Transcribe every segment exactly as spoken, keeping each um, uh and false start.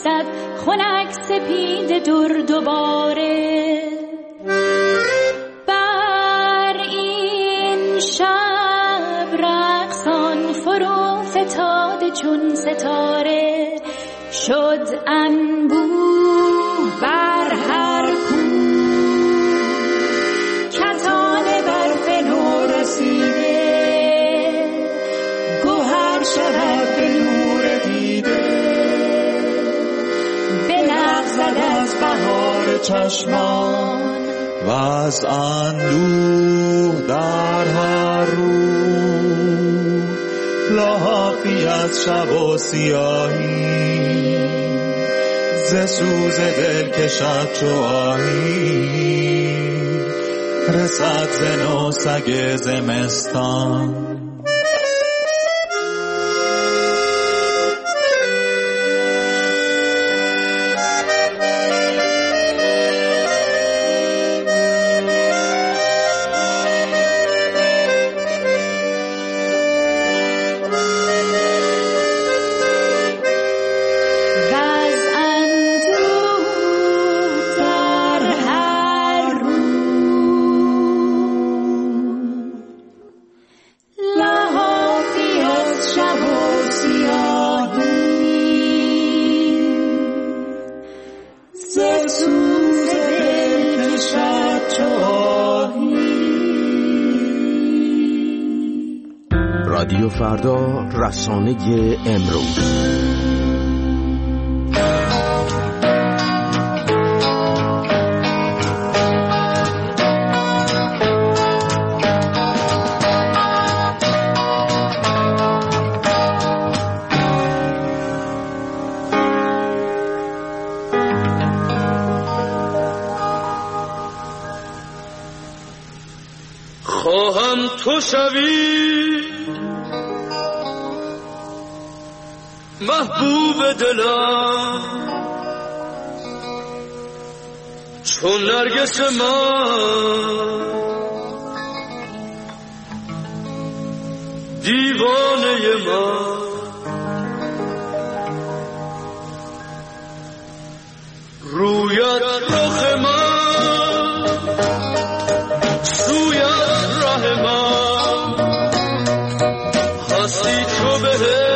باشد خنک سپید دور دوباره. بر این شب رقصان فرو فتاده چون ستاره، شد انبوه بر هر کو. کتان برف نو رسیده، گوهر شود به نور دیده. بلغزد از بهار چشمان و از اندوه در هر روح. لاحقی از شب و سیاهی، ز سوز دل کشد چو آهی. رسد ز نو سگ زمستان، رادیو فردا، رسانه امروز. خواهم تو شوی محبوب دلم، چون نرگس من دیوانه من. رویت رخ من، سویت راه من، هستی تو به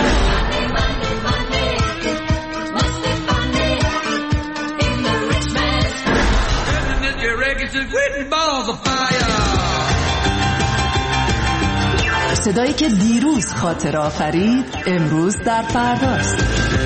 Money, money, must be funny in the rich man. with balls of fire. صدایی که دیروز خاطر آفرید امروز در فرداست.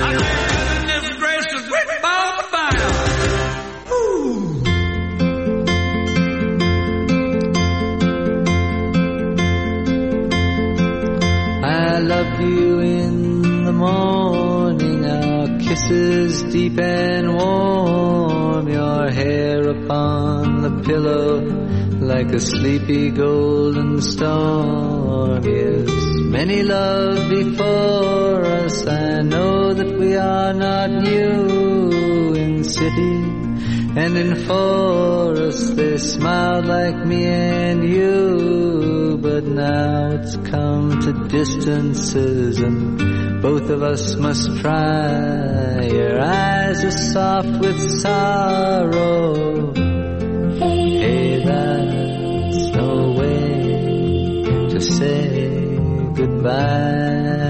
I love you in the morning, our kisses deep and warm, your hair upon the pillow like a sleepy golden storm. Yes, many love before us, I know that we are not new in city and in forest. They smiled like me and you, but now it's come to distances and both of us must try. Your eyes are soft with sorrow. Hey, that's no way to say goodbye.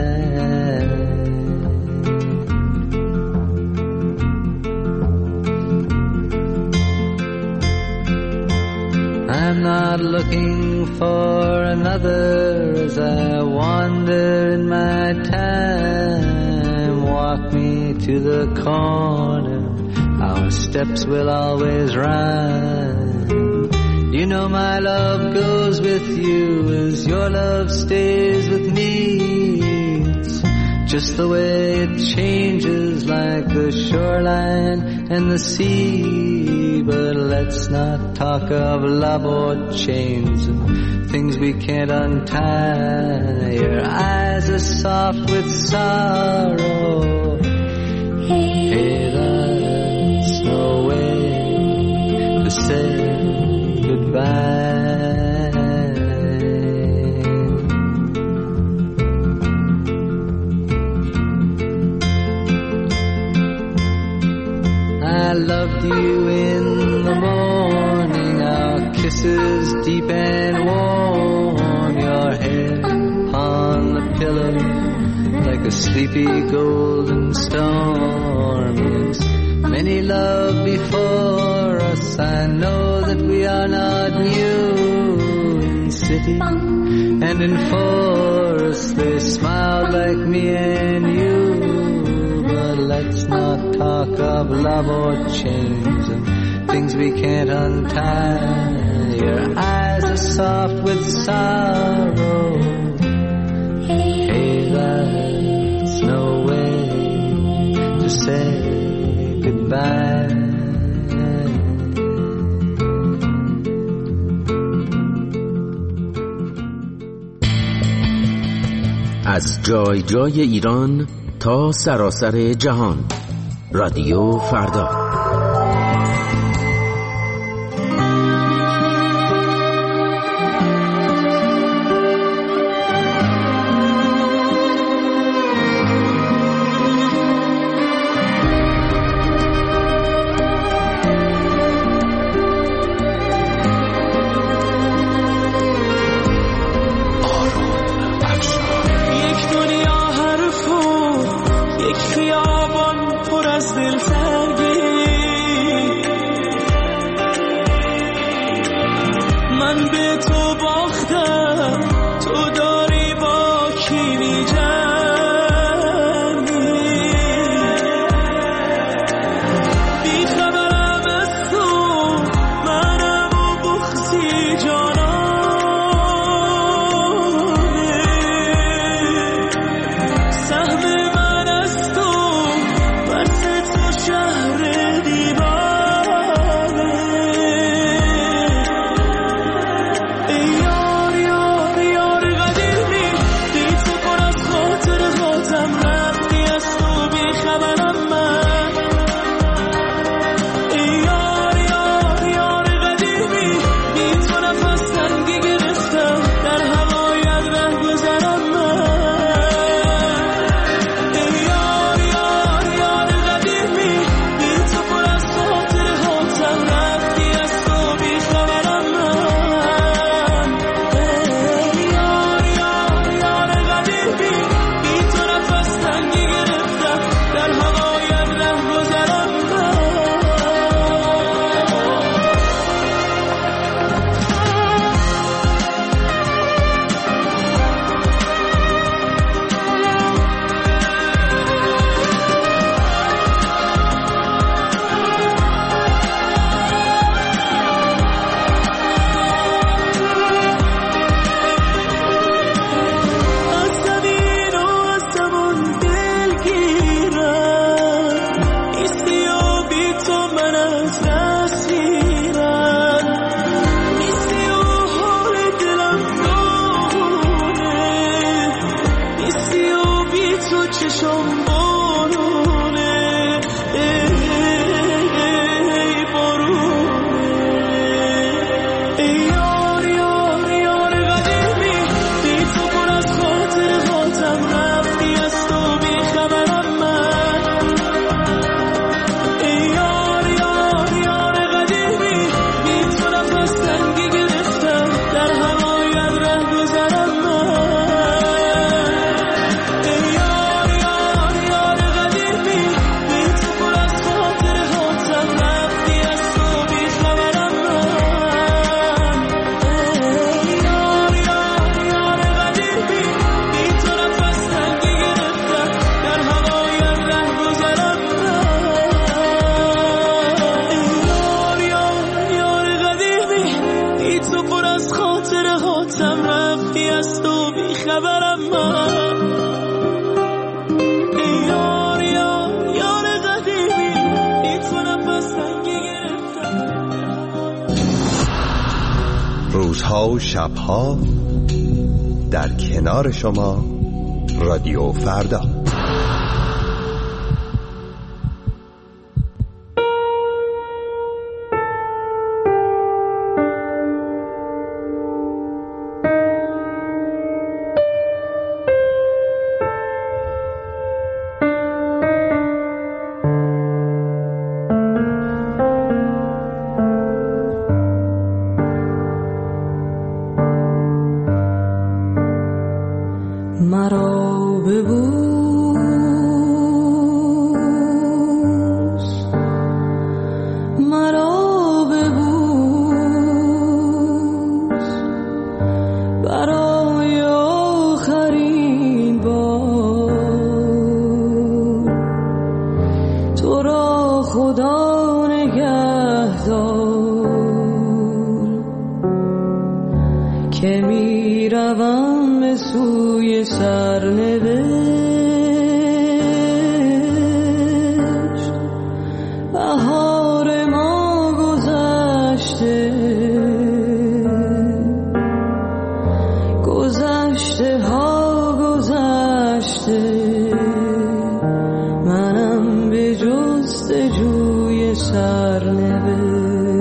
I'm not looking for another as I wander in my time. Walk me to the corner, our steps will always rhyme. You know my love goes with you as your love stays with me. It's just the way it changes like the shoreline and the sea. But let's not talk of love or chains and things we can't untie. Your eyes are soft with sorrow. Hey, that's no way to say goodbye. I loved you in the morning, our kisses deep and warm, your hair upon the pillow like a sleepy golden storm. Yes, many love before us, I know that we are not new in city and in forest. They smiled like me and you, but let's not talk of love or chains and things we can't untie. Your eyes are soft with sorrow. Hey, that's no way to say goodbye. از جای جای ایران تا سراسر جهان، رادیو فردا. خیابان پر از دلتنگی از دست میرم، نیستی و حال دلم داغونه، نیستی و بی تو چشم بارونه، ای بارونه، ای یار یار یار قدیمی، بی تو پر از خاطر هاتم رفتی از تو بی خبرم من، ای یار یار یار قدیمی، بی تو نفس تنگی گرفتم در هوایت ره گذرم من، ای یار یار یار قدیمی، بی تو پر از خاطر هاتم رفتی از تو بی خبرم من، ای یار یار یار قدیمی، بی تو نفس تنگی گرفتم در هوایت ره گذرم من، ای یار یار یار قدیمی، بی تو پر از خاطر هاتم رفتی از تو بی خبرم من، ای یار یار یار قدیمی، بی تو نفس تنگی گرفتم. روزها و شبها در کنار شما رادیو فردا. مرا ببوس، مرا ببوس، برای آخرین بار، تو را خدا نگهدار، که می روم به سوی سرنوشت، بهار ما گذشته، گذشته ها گذشته، منم به جستجوی سرنوشت.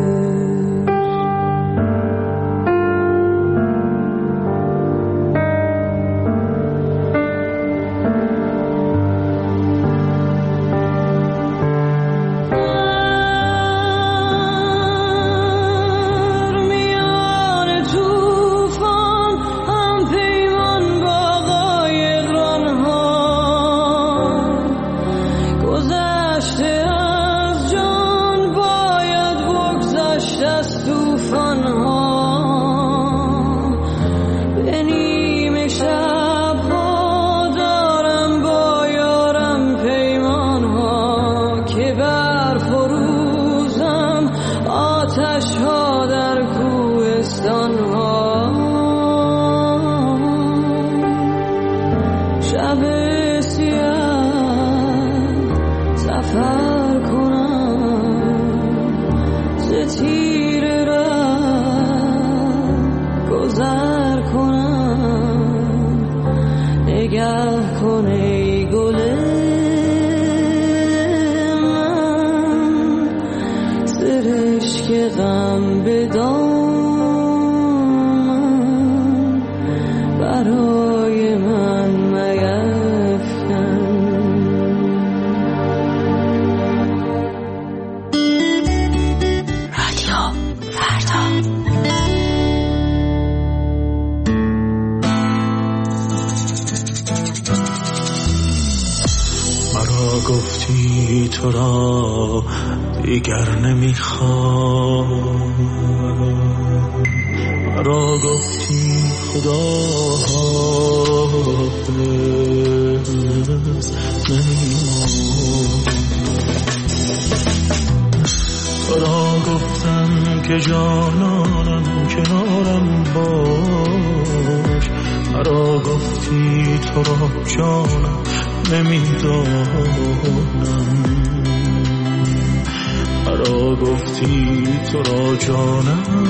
گفتی تو را دیگر نمیخوام، مرا گفتی خدا حافظ نمیمون، تو را گفتم که جانانم کنارم باش، مرا گفتی تو را جانم نمیدانم، مرا گفتی تو را جانم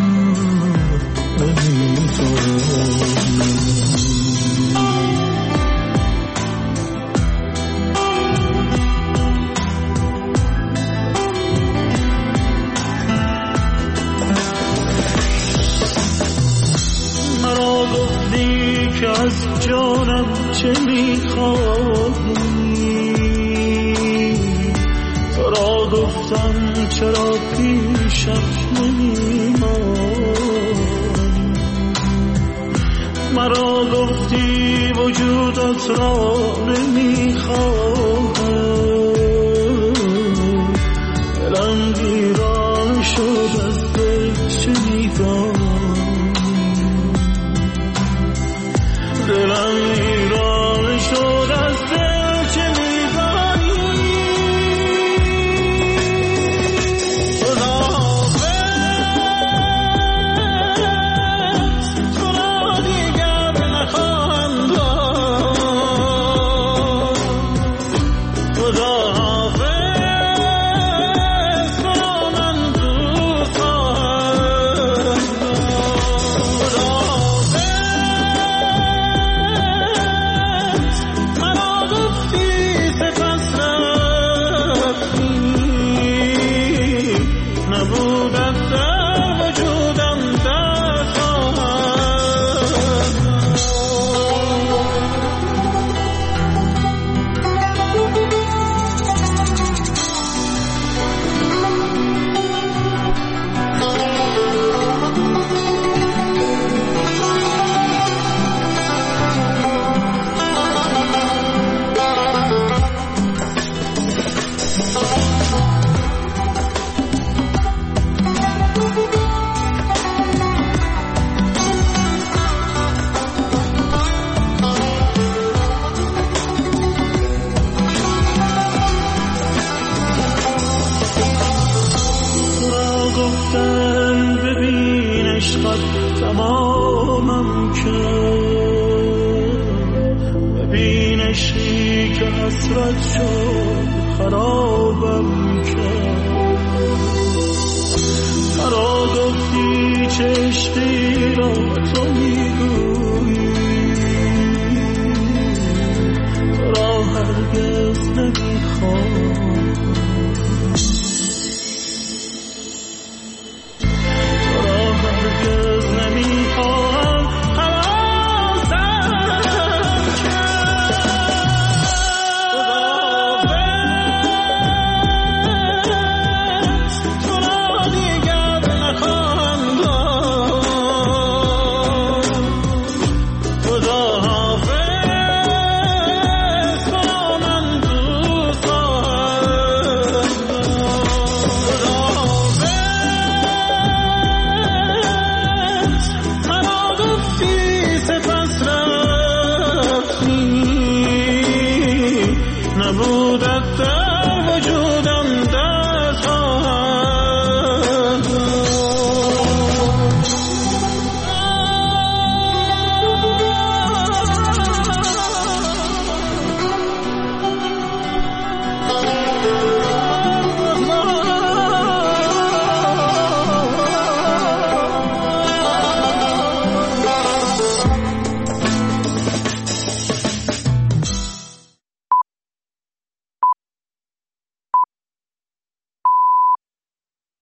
نمی‌توانی. مرا گفتی که از جانم چه میخواهی، تو را گفتم چرا پیشم نمیمانی. مرا گفتی وجودت را نمیخواهم، دلم ویران شد از دل شنیدم، دلم ویران شد از دل چه می‌دانی. خداحافظ تو را دیگر نخواهم داد، خداحافظ تو را من دوست خواهم گفتن ببین عشقت تمامم کرد، ببین عشقی که حسرت شد